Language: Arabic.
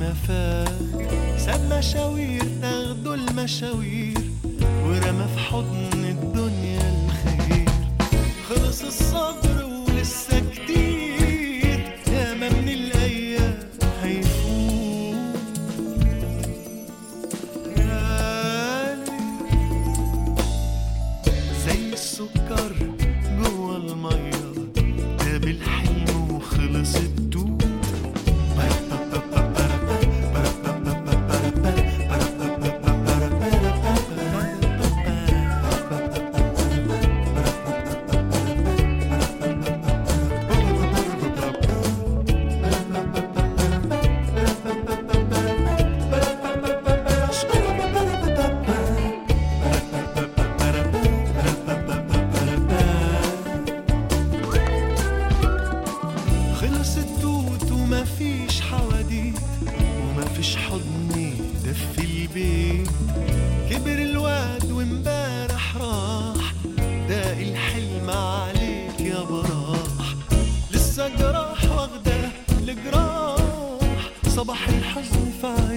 ما فات، ساب مشاوير تاخده المشاوير ورمى في حضن الدنيا الخير. خلص الصبر ولسه كتير، ياما من الأيام هيفوت. غالي زي السكر جوا المية، جاب الحلم وخلص الدود. خلص التوت ومفيش حواديت، ومفيش حضن يدفي البيت. كبر الواد وامبارح راح، داقي الحلم عليك يا براح. لسه جراح واخده الجراح، صباح الحزن فات